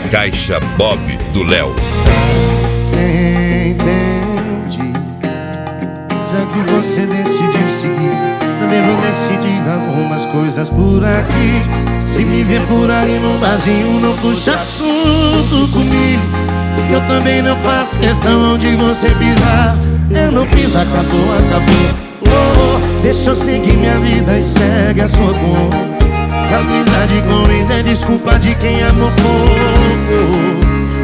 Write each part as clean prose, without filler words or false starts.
Caixa Bob do Léo. Entendi. Já que você decidiu seguir, também vou decidir algumas coisas por aqui. Se me ver por aí no barzinho, não puxa assunto comigo, que eu também não faço questão onde você pisar. Eu não piso, acabou, acabou. Deixa eu seguir minha vida e segue a sua conta. Amizade com ex é desculpa de quem amou pouco.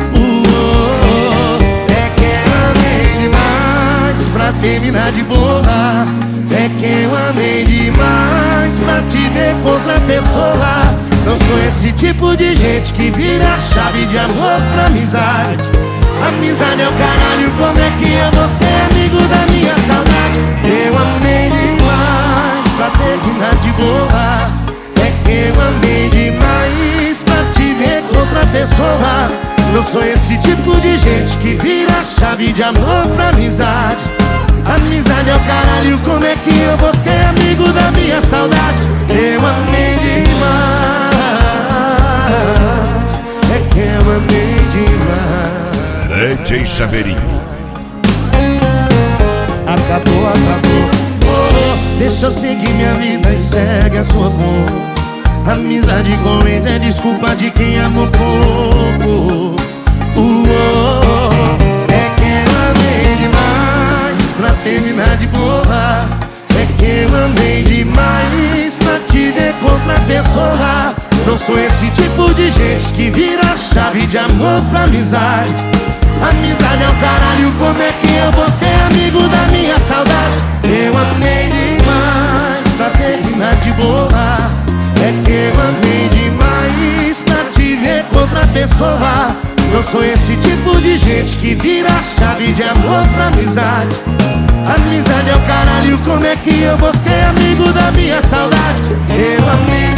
É que eu amei demais pra terminar de boa. É que eu amei demais pra te ver com outra pessoa. Não sou esse tipo de gente que vira a chave de amor pra amizade. Amizade é o caralho, como é que eu vou ser amigo da minha saudade? Eu amei demais pra terminar de boa. É que eu amei demais pra te ver com outra pessoa. Não sou esse tipo de gente que vira a chave de amor pra amizade. Amizade é o caralho, como é que eu vou ser amigo da minha saudade? Eu amei demais. É que eu amei demais. DJ Chaveirinho. Acabou, acabou. Deixa eu seguir minha vida e segue a sua cor. Amizade com ex é desculpa de quem amou pouco. É que eu amei demais pra terminar de boa. É que eu amei demais pra te ver com outra pessoa. Não sou esse tipo de gente que vira a chave de amor pra amizade. Amizade é o caralho, como é que eu vou ser amigo da minha saudade? Eu amei demais pra terminar de boa. É que eu amei demais pra te ver com outra pessoa. Não sou esse tipo de gente que vira a chave de amor pra amizade. Amizade é o caralho, como é que eu vou ser amigo da minha saudade? Eu amei